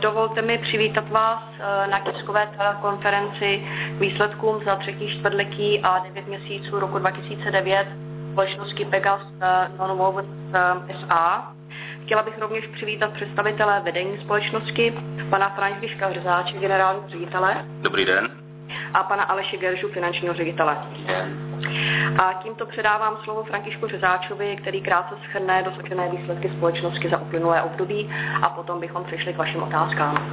Dovolte mi přivítat vás na tiskové telekonferenci k výsledkům za třetí čtvrtletí a 9 měsíců roku 2009 společnosti Pegas Nonwovens SA. Chtěla bych rovněž přivítat představitele vedení společnosti, pana Františka Hrzáče, generálního ředitele. Dobrý den. A pana Aleše Geržu, finančního ředitele. A tímto předávám slovo Františku Řezáčovi, který krátce shrne dosažené výsledky společnosti za uplynulé období a potom bychom přešli k vašim otázkám.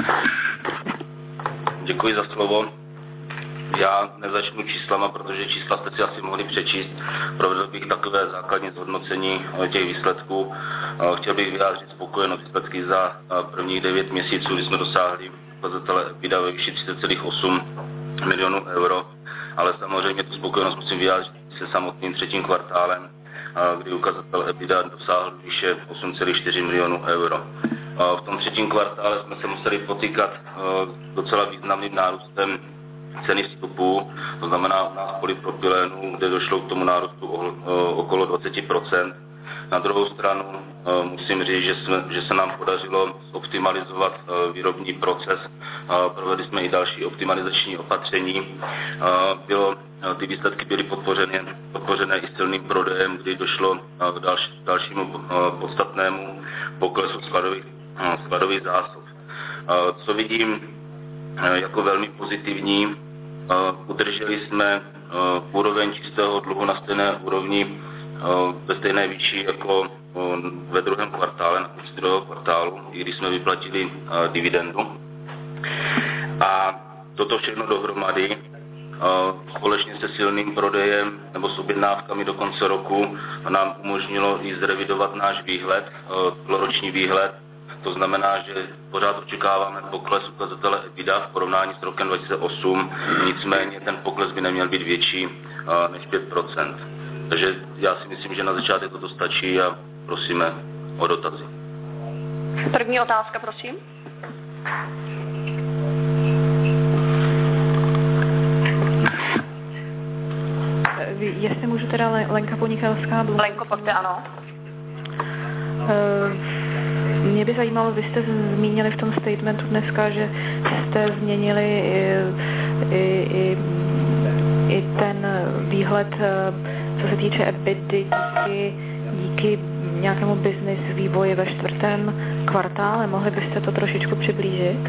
Děkuji za slovo. Já nezačnu číslama, protože čísla jste si asi mohli přečíst. Provedl bych takové základní zhodnocení těch výsledků. Chtěl bych vyjádřit spokojenost výsledky za prvních 9 měsíců, kdy jsme dosáhli ukazatele EBITDA ve výši 30,8 milionů euro, ale samozřejmě tu spokojenost musím vyjádřit se samotným třetím kvartálem, kdy ukazatel EBITDA dosáhl výše 8,4 milionů euro. V tom třetím kvartále jsme se museli potýkat docela významným nárůstem ceny vstupů, to znamená u nás polypropylénu, kde došlo k tomu nárůstu okolo 20%. Na druhou stranu musím říct, že se nám podařilo optimalizovat výrobní proces. Provedli jsme i další optimalizační opatření. Ty výsledky byly podpořené i silným prodejem, kdy došlo k dalšímu podstatnému poklesu skladových zásob. Co vidím jako velmi pozitivní, udrželi jsme úroveň čistého dluhu na stejné úrovni ve stejné výši jako ve druhém kvartále, na konci druhého kvartálu, i když jsme vyplatili dividendu. A toto všechno dohromady společně se silným prodejem nebo s objednávkami do konce roku nám umožnilo i zrevidovat náš výhled, celoroční výhled. To znamená, že pořád očekáváme pokles ukazatele EBITDA v porovnání s rokem 2008, nicméně ten pokles by neměl být větší než 5%. Takže já si myslím, že na začátek toto stačí a prosíme o dotazy. První otázka, prosím. Jestli můžu teda Lenka Ponikelská. Lenko, pojďte, ano. Mě by zajímalo, vy jste zmínili v tom statementu dneska, že jste změnili i ten výhled, co se týče EBITDA díky nějakému business vývoji ve čtvrtém kvartále. Mohli byste to trošičku přiblížit?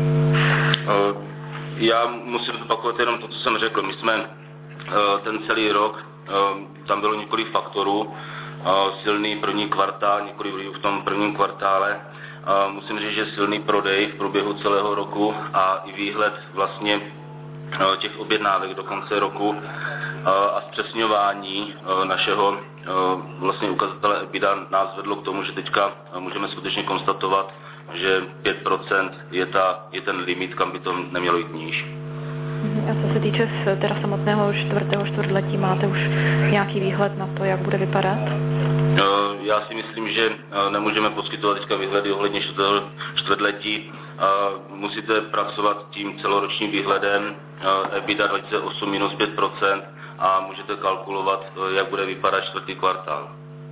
Já musím zopakovat jenom to, co jsem řekl. My jsme ten celý rok, tam bylo několik faktorů, silný první kvartál, několik vlivů v tom prvním kvartále. Musím říct, že silný prodej v průběhu celého roku a i výhled vlastně těch objednávek do konce roku a zpřesňování našeho vlastně ukazatele EBITDA nás vedlo k tomu, že teďka můžeme skutečně konstatovat, že 5% je ten limit, kam by to nemělo jít níž. A co se týče teda samotného čtvrtého čtvrtletí, máte už nějaký výhled na to, jak bude vypadat? Já si myslím, že nemůžeme poskytovat teďka výhledy ohledně čtvrtletí. Musíte pracovat tím celoročním výhledem EBITDA 2008 minus 5% a můžete kalkulovat, jak bude vypadat čtvrtý kvartál.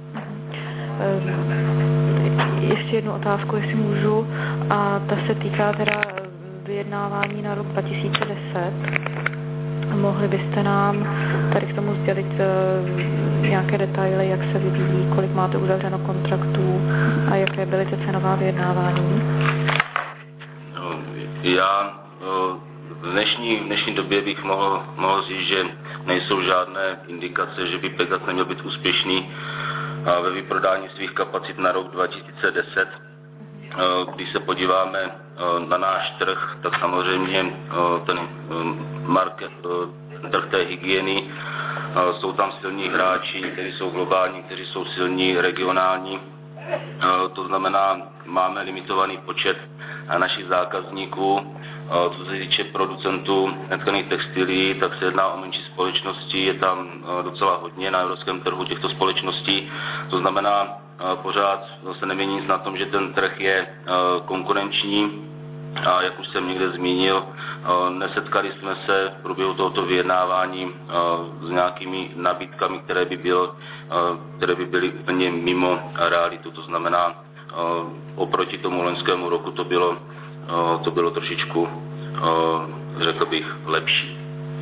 Ještě jednu otázku, jestli můžu, a ta se týká teda vyjednávání na rok 2010. Mohli byste nám tady k tomu sdělit nějaké detaily, jak se vyvíjí, kolik máte uzavřeno kontraktů a jaké byly ty cenová vyjednávání? Já v dnešní době bych mohl říct, že nejsou žádné indikace, že by Pegas neměl být úspěšný ve vyprodání svých kapacit na rok 2010. Když se podíváme na náš trh, tak samozřejmě ten trh té hygieny, jsou tam silní hráči, kteří jsou globální, kteří jsou silní regionální. To znamená, máme limitovaný počet našich zákazníků. Co se týče producentů netkaných textilií, tak se jedná o menší společnosti, je tam docela hodně na evropském trhu těchto společností. To znamená, pořád se nemění nic na tom, že ten trh je konkurenční a jak už jsem někde zmínil, nesetkali jsme se v průběhu tohoto vyjednávání s nějakými nabídkami, které by byly úplně mimo realitu. To znamená, oproti tomu loňskému roku to bylo to bylo trošičku, řekl bych, lepší.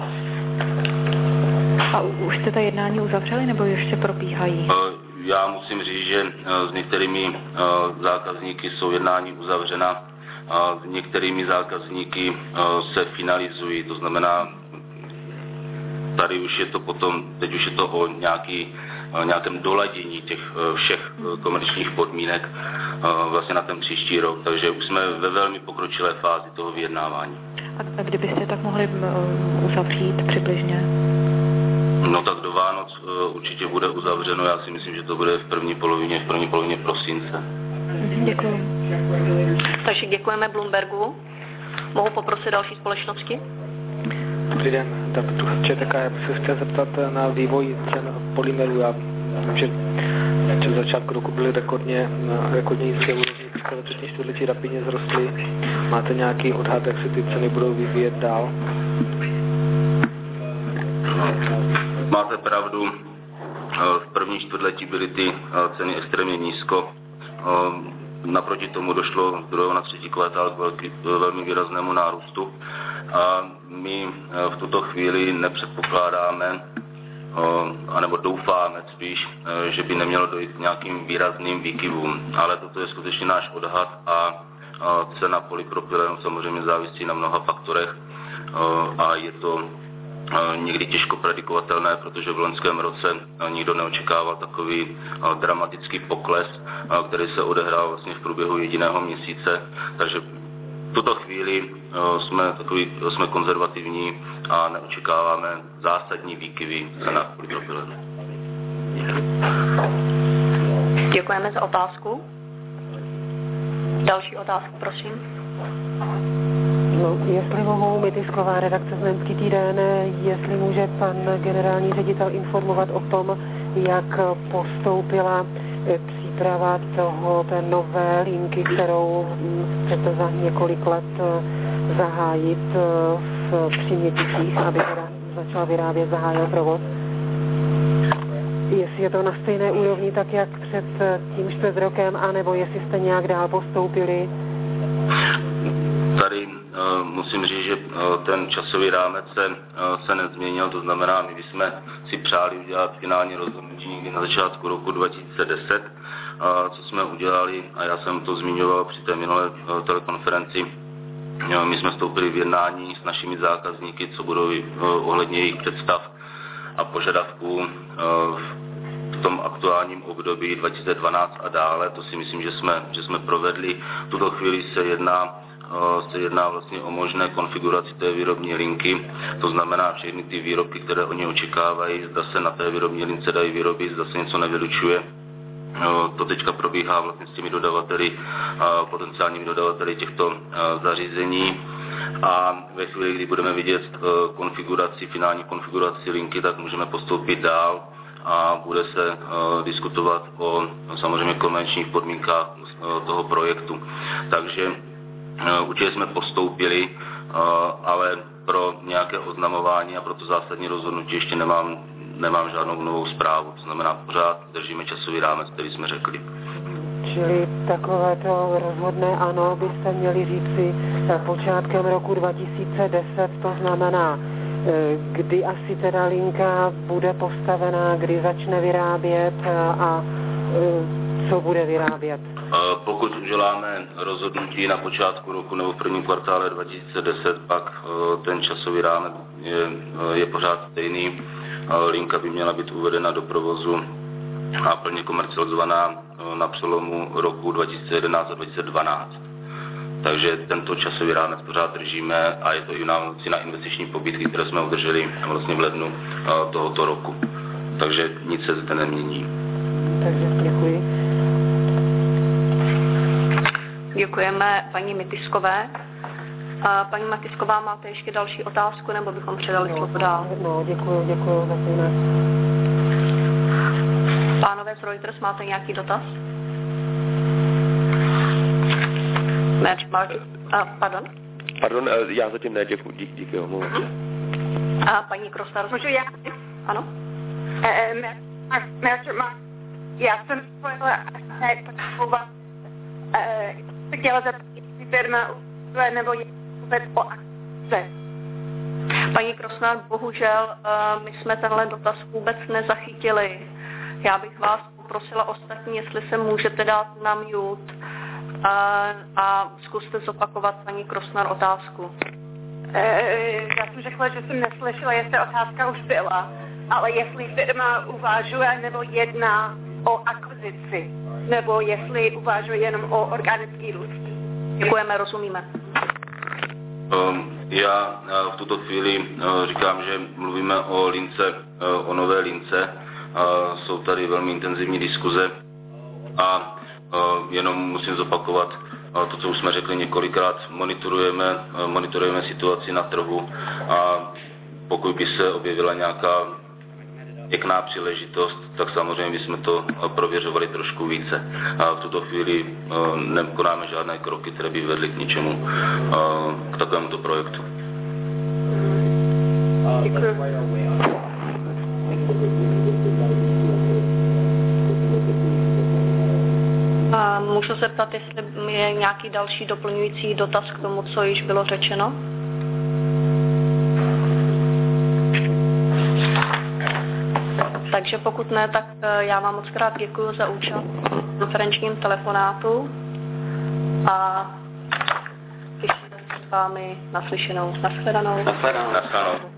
A už jste ta jednání uzavřeli, nebo ještě probíhají? Já musím říct, že s některými zákazníky jsou jednání uzavřena, a s některými zákazníky se finalizují, to znamená, tady už je to potom, teď už je to o nějakém doladění těch všech komerčních podmínek vlastně na ten příští rok, takže už jsme ve velmi pokročilé fázi toho vyjednávání. A kdybyste tak mohli uzavřít přibližně? No tak do Vánoc určitě bude uzavřeno, já si myslím, že to bude v první polovině prosince. Děkuji. Takže děkujeme Bloombergu. Mohu poprosit další společnosti? Dobrý den, tak tu ČTK, já bych se chtěl zeptat na vývoj cen polymerů. Já vím, že v začátku roku byly rekordně nízké úrovně, teďka ve třetí čtvrtletí rapidně zrostly. Máte nějaký odhad, jak se ty ceny budou vyvíjet dál? Máte pravdu, v první čtvrtletí byly ty ceny extrémně nízko. Naproti tomu došlo z druhého na třetí kvartál k velmi výraznému nárůstu. A my v tuto chvíli nepředpokládáme, anebo doufáme spíš, že by nemělo dojít k nějakým výrazným výkyvům. Ale toto je skutečně náš odhad a cena polypropylenu samozřejmě závisí na mnoha faktorech a je to někdy těžko predikovatelné, protože v loňském roce nikdo neočekával takový dramatický pokles, který se odehrál vlastně v průběhu jediného měsíce. Takže v tuto chvíli jsme konzervativní a neočekáváme zásadní výkyvy cena polypropylenu. Děkujeme za otázku. Další otázku, prosím. No, jestli mohou my, tisková redakce Znojemský týden, jestli může pan generální ředitel informovat o tom, jak postoupila příprava té nové linky, kterou chcete za několik let zahájit v Příměticích, aby teda začal vyrábět, zahájil provoz. Jestli je to na stejné úrovni, tak jak před tím 4 rokem, anebo jestli jste nějak dál postoupili. Tady musím říct, že ten časový rámec se nezměnil, to znamená, my bychom si přáli udělat finální rozhodnutí někdy na začátku roku 2010, co jsme udělali, a já jsem to zmiňoval při té minulé telekonferenci. My jsme vstoupili v jednání s našimi zákazníky, co budou ohledně jejich představ a požadavků v tom aktuálním období 2012 a dále. To si myslím, že jsme provedli. V tuto chvíli se jedná vlastně o možné konfiguraci té výrobní linky, to znamená všechny ty výrobky, které oni očekávají, zda se na té výrobní lince dají vyrobit, zda se něco nevylučuje. To teďka probíhá vlastně s těmi dodavateli, potenciálními dodavateli těchto zařízení a ve chvíli, kdy budeme vidět finální konfiguraci linky, tak můžeme postoupit dál a bude se diskutovat o samozřejmě komerčních podmínkách toho projektu. Takže určitě jsme postoupili, ale pro nějaké oznamování a pro to zásadní rozhodnutí ještě nemám žádnou novou zprávu. To znamená, pořád držíme časový rámec, který jsme řekli. Čili takovéto rozhodné ano byste měli říci počátkem roku 2010, to znamená, kdy asi teda linka bude postavená, kdy začne vyrábět a co bude vyrábět. Pokud uděláme rozhodnutí na počátku roku nebo v prvním kvartále 2010, pak ten časový rámec je pořád stejný. Linka by měla být uvedena do provozu a plně komercializovaná na přelomu roku 2011 a 2012. Takže tento časový rámec pořád držíme a je to i na investiční pobídky, které jsme udrželi vlastně v lednu tohoto roku. Takže nic se zde nemění. Takže děkuji. Děkujeme paní Mitiskové. Paní Matisková, máte ještě další otázku, nebo bychom předali slovo dál? No, děkuji za to. Pánové z Reuters, máte nějaký dotaz? Pardon? Pardon, já zatím ne, díky, omlouvám se. A paní Krostar? Můžu já? Ano? Já jsem chtěla zeptat, jestli firma uvažuje nebo je vůbec o akce? Paní Krosnar, bohužel my jsme tenhle dotaz vůbec nezachytili. Já bych vás poprosila ostatní, jestli se můžete dát na mute a zkuste zopakovat, paní Krosnar, otázku. Já jsem řekla, že jsem neslyšela, jestli otázka už byla, ale jestli firma uvažuje nebo jedná o akvizici, nebo jestli uvažuje jenom o organický růst. Děkujeme, rozumíme. Já v tuto chvíli říkám, že mluvíme o lince, o nové lince. Jsou tady velmi intenzivní diskuze a jenom musím zopakovat to, co už jsme řekli několikrát. Monitorujeme situaci na trhu a pokud by se objevila nějaká pěkná příležitost, tak samozřejmě bychom to prověřovali trošku více. A v tuto chvíli nekonáme žádné kroky, které by vedly k ničemu, k takovémuto projektu. A můžu se ptat, jestli je nějaký další doplňující dotaz k tomu, co již bylo řečeno? Takže pokud ne, tak já vám moc krát děkuji za účast v konferenčním telefonátu a těším se s vámi naslyšenou. Nashledanou.